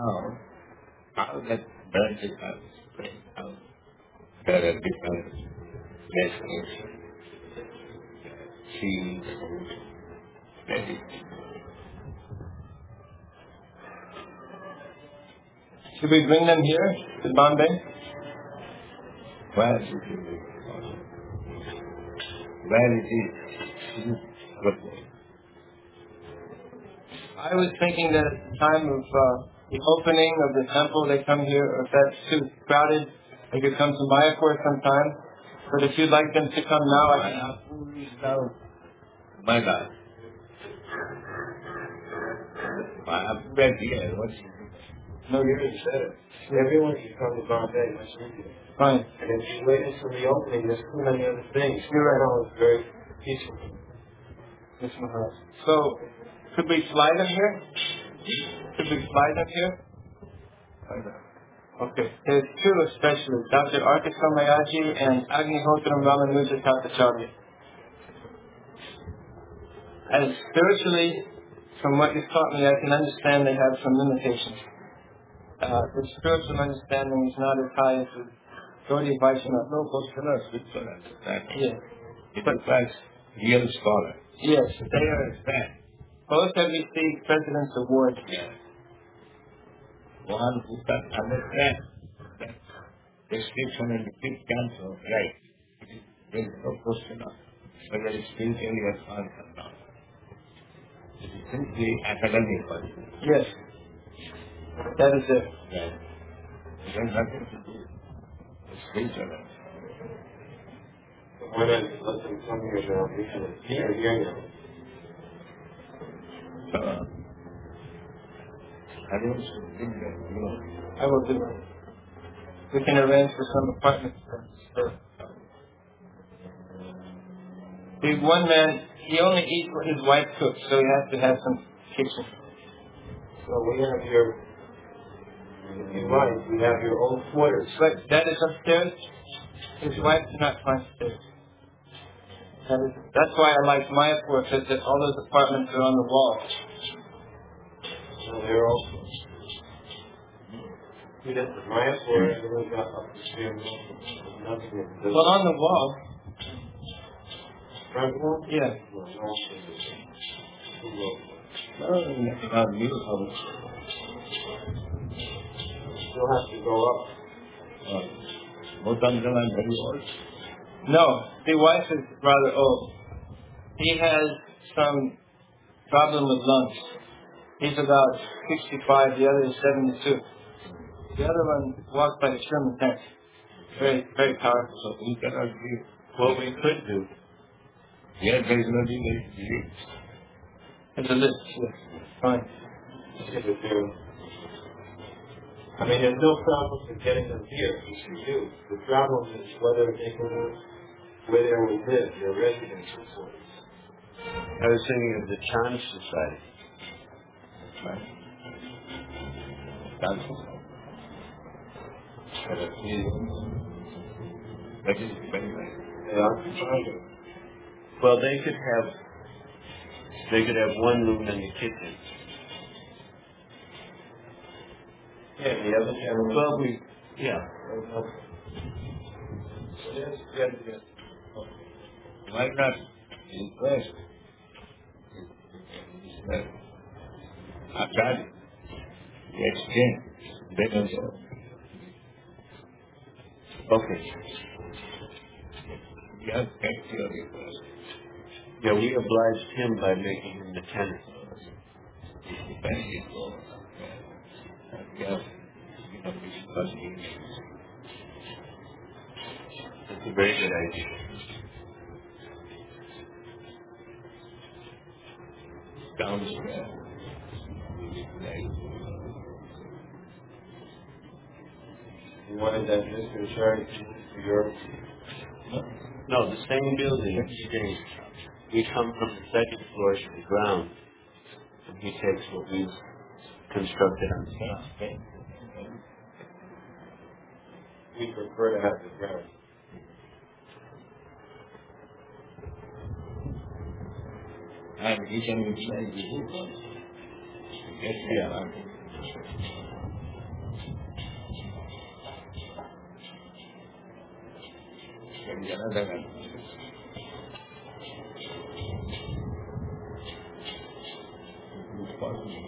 how that branches are spread out. There are different destinations, sea, food, medicine. Should we bring them here to Bombay? Where it is? Where it is? Good. I was thinking that at the time of the opening of the temple, they come here. Or if that's too crowded, they could come to Mayapur sometime. But if you'd like them to come now, I can. Mayapur is now my God. Mayapur is here. What's it? No, you already said it. Everyone should come to Bombay next weekend. Fine. And if you wait until the opening, there's too many other things. You're right. Now it's very peaceful. Yes, Maharaj. So, could we fly them here? Could we fly them here? Okay. There's two especially, Dr. Arkasa Mayaji and Agnihotram Ramanuja Tatacharya. As spiritually, from what you've taught me, I can understand they have some limitations. The spiritual understanding is not as high as the Gaudiya Vaishnava. No question of spiritual understanding. Yes. It requires real scholar. Yes. They understand. Both have received President's Award. Yes. One who can understand that description in the fifth canto, right? There is no question of whether it's spiritually advanced or not. It is simply academic. Yes. That is it. Yes. It has nothing to do with spiritual understanding. Why not let them come here now? We can hear them. I don't think that, you know. I will do it. We can arrange for some apartments for the one man, he only eats what his wife cooks, so he has to have some kitchen. So we have your, if you like, we have your own quarters. But that is upstairs. His wife does not find stairs. That's why I like Mayapur, because that all those apartments are on the wall. So they're also. We got the Mayapur, and we got upstairs. Nothing. Well, on the wall. Front wall? Yeah. Our new house. Still have to go up. Both uncle and very old. No, the wife is rather old. He has some problem with lungs. He's about 65, the other is 72. The other one walked by the Sherman tent. Very, very powerful. So we cannot give What we could do. here there is nothing like lift. It's a lift, yes. Fine. I mean, there's no problem with getting them here, which we do. The problem is whether they can live where they will live, their residential quarters. I was thinking of the Chand Society. Right? That's all. That is very nice. Yeah. Well, they could have one room in the kitchen. Yeah, the other gentleman. Well, yeah. Yes. Why not request Acharya to exchange? They can say, Okay. you have kept your request. Yeah, we obliged him by making him the tenant. Then you go. Yes. That's a very good idea. Downstairs. You wanted that Mr. Charity for your... No, the same building exchange. We come from the second floor to the ground, and he takes what we've constructed on top. Okay. We prefer to have the ground. And he can utilize the hook. Yes, yeah. is another one. It's possible.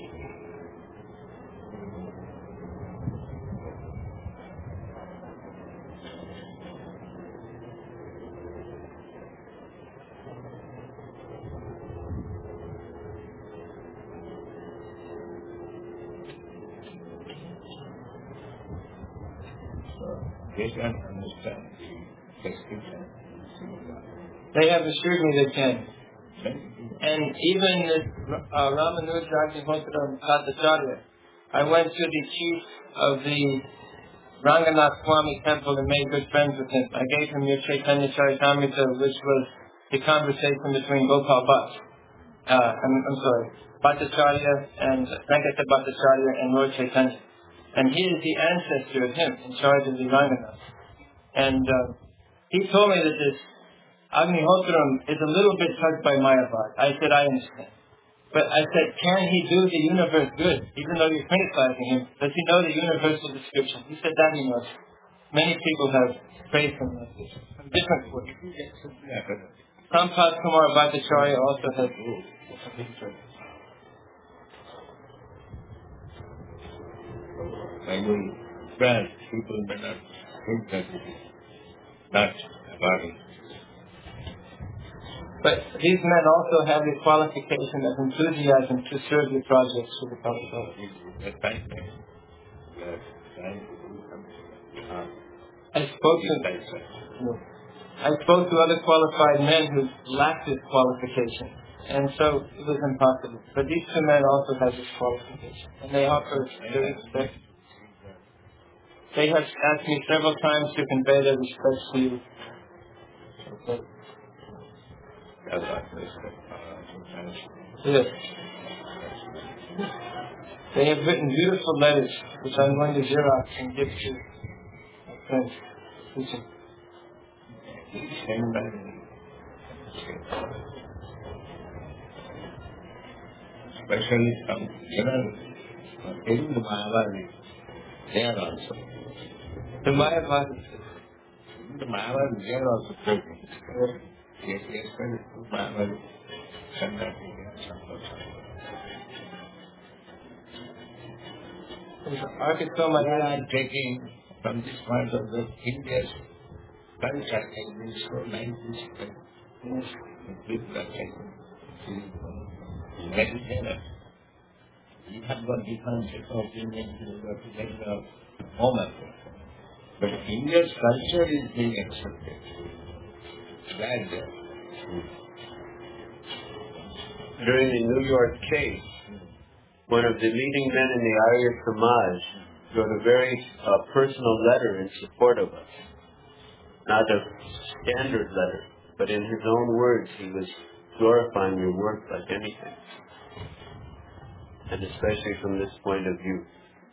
They can understand the description. They have assured me they can. And even this Ramanuja Agnihotra Bhattacharya, I went to the chief of the Ranganath Swami temple and made good friends with him. I gave him your Chaitanya Charitamrita, which was the conversation between Gopal Bhatt. I'm sorry, Bhattacharya and Venkata Bhattacharya and Lord Chaitanya. And he is the ancestor of him in charge of the Ranganath. And he told me that this Agnihotram is a little bit touched by Mayavad. I said, I understand. But I said, can he do the universe good? Even though you're criticizing him, does he know the universal description? He said that he knows. Many people have praised him like this. From different ways. Sampath Kumar Bhattacharya also has I will grant people may not think that it is not about it. But these men also have the qualification of enthusiasm to serve the projects for the public good. I spoke to other qualified men who lacked this qualification, and so it was impossible. But these two men also have this qualification, and they offer their respect. They have asked me several times to convey their respect to you. Okay. Yes. They have written beautiful letters, which I'm going to Xerox and give to my friends. Especially some in the Mahabharata, they are also. The Mayavad. The Mahabharata, they are also present. Yes, Mahabharata. I am taking from this point of view India's culture has been so nicely people are taking very generous. You have got different opinions, you have to get the moment. But India's culture is being accepted. Glad there. During the New York case, one of the leading men in the Arya Samaj wrote a very personal letter in support of us. Not a standard letter, but in his own words, he was glorifying your work like anything. And especially from this point of view.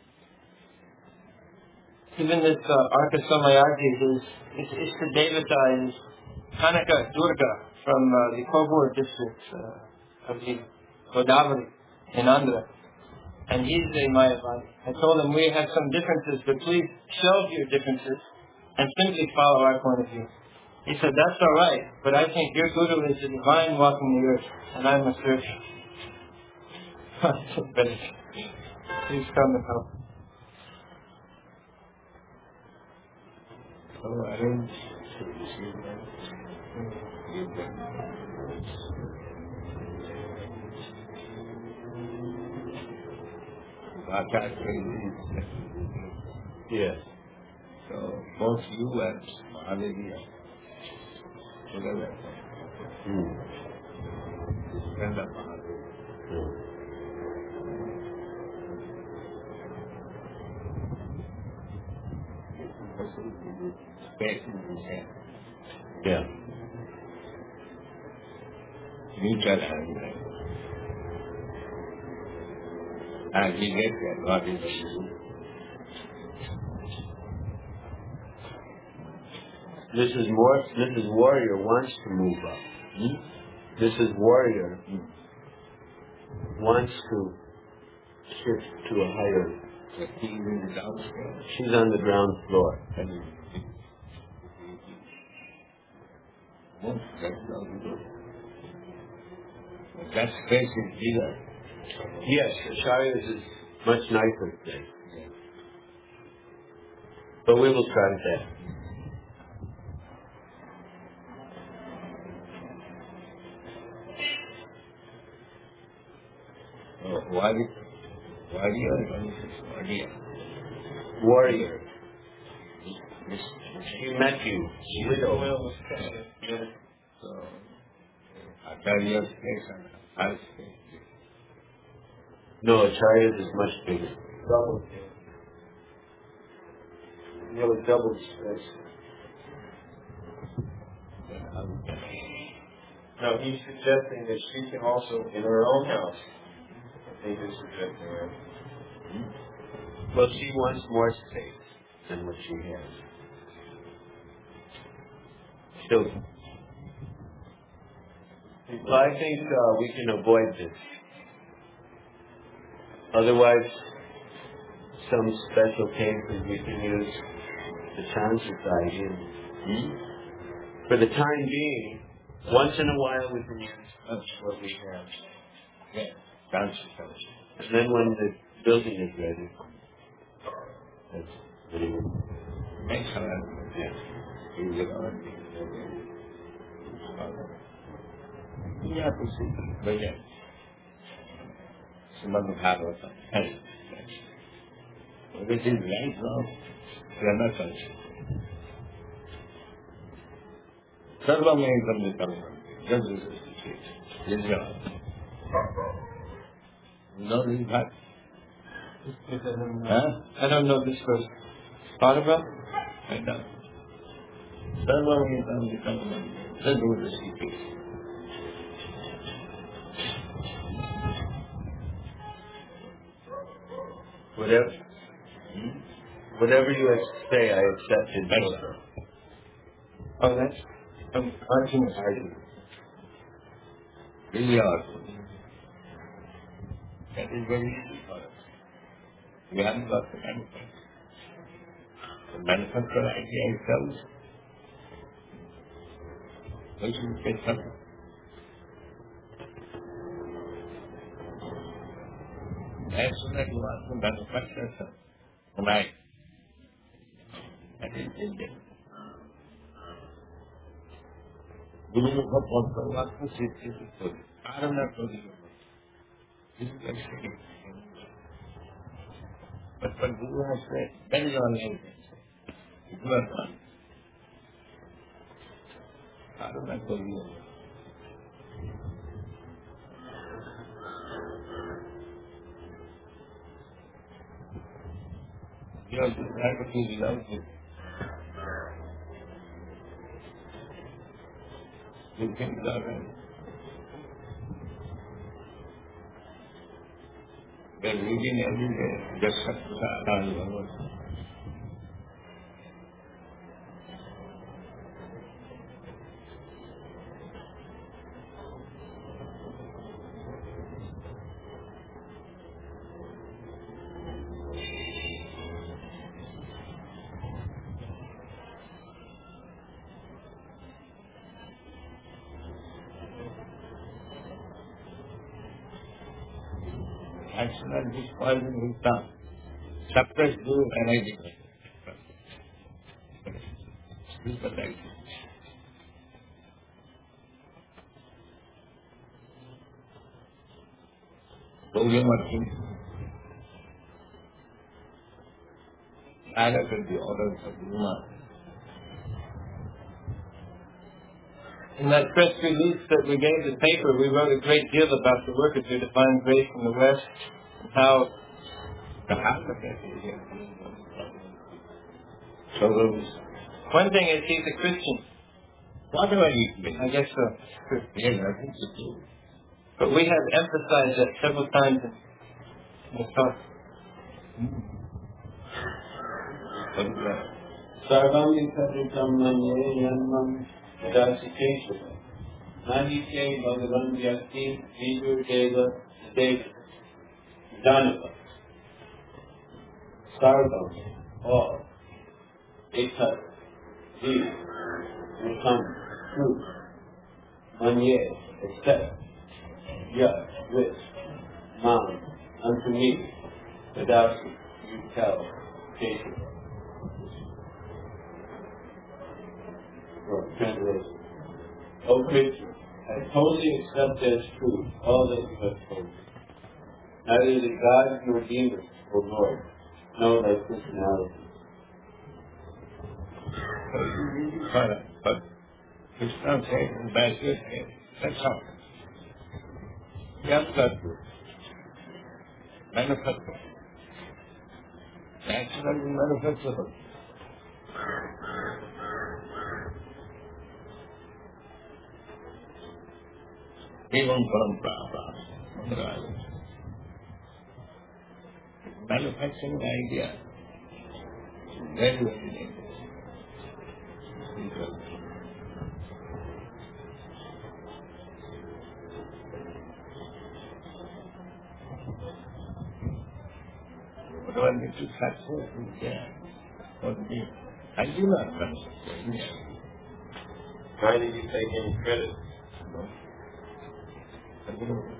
Even this Arka Somayarji, his Ishtadevata is Kanaka Durga from the Kovur district of the Godavari in Andhra. And he's a Mayavadi. I told him we have some differences, but please shelve your differences and simply follow our point of view. He said, that's all right, but I think your Guru is the divine walking the earth, and I'm a servant. I said, better. Please come and help. So arrange to receive them, give them. Yes. So both you and Mahaviri together. Friend of Mahaviri. Space in his hand. Yeah. Mutual hand. As we get there, what is the issue? Mrs. Warrior wants to move up. Mrs. Warrior wants to shift to a higher. So he is downstairs. She's on the ground floor. Most regular people. That space is bigger. Yes, Acharyas is much nicer today. But we will try that. Warrior. He met you. Widow. So, Acharya's place and our space. No, Acharyas is much bigger. Double. You have a double space. Now he's suggesting that she can also, in her own house, I think he's suggesting that. Well, she wants more space than what she has. So, well, I think we can avoid this. Otherwise, some special cases we can use the Chan. For the time being, once in a while we can use what we have. Yeah, that's it. And then when the building is ready, that's what it is. Makes sense. Yeah. You get on. You have to see. But yeah. Some of them have a hey. If it is right now, they are not touching. Sarvam ekam vikarma. Just this is the case. This is all. You know this fact? Huh? I don't know this verse. Bhagavad? I know. Sarvam ekam vikarma. Just do the secret. Whatever you say, I accept in Thanks. favor. Oh, that's argument. Really awesome. That is very easy for us. We haven't got the manufacturer. The manufacturer idea itself, we should get something. As soon as you want to manufacture something, right? That is India. Guru Mukha Patra Vatma Siddhi Siddhi. Arana Pradhi. This is like saying. But when Guru has said, then you are like that. You are one. Arana Pradhi. You have to try to do without it. You think that right? They're reading every day. Just Sattva. As soon as this poison will come, suppress Guru energy. This is the right. Gaudiya Martin, I look at the orders of Guru Maharaj. In that press release that we gave the paper, we wrote a great deal about the work of the Divine Grace in the West, and how The half of that is here. So one thing is he's a Christian. whatever it may I be, guess so. he has nothing to do. But we have emphasized that several times in the talk. Sarvam Nikaritam Manye Yanmam Dasikeshava. Nahite Bhagavan Vyakti Vidur Deva Deva Danava. Sarvam, all, Ekar, Vidu, Nikam, Truth, Manye, except, yet, with, man, unto me, without you tell, Jacob. Translation. O creature, I totally accept as true all that you have told me. Neither the gods nor demons, O Lord, know thy personality. But Krishna said in Bhagavad that's all. Yes, that's good. Manifested. Naturally manifestable. Even from Prabhupada. Manufacturing idea. Very, very dangerous. But when it is success is there, for me, I do not consider. Why did you take any credit? No. I don't know.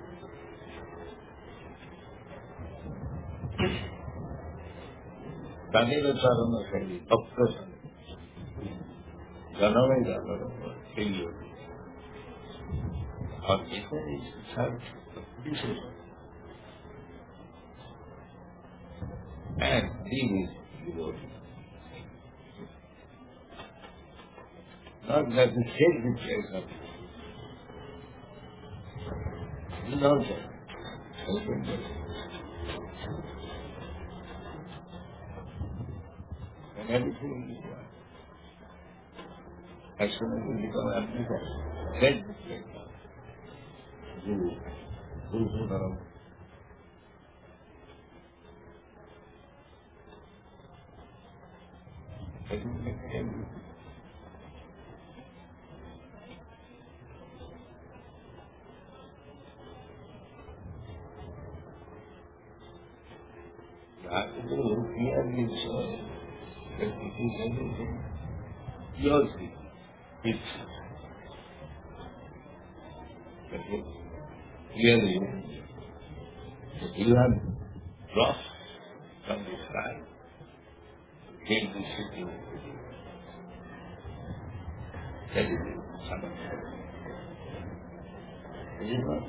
Tadeva Sarana Sari, of course, Janavai Janavai, failure. Or even is self-discipline. And he is devotee. Not that the sacred place of it. You know that. And everything is right. As soon as you become amplified, then the place of Guru. Everything. Here is that it is everything. Yours is clearly you have dropped from the sky, came to city. That is something. Is it not?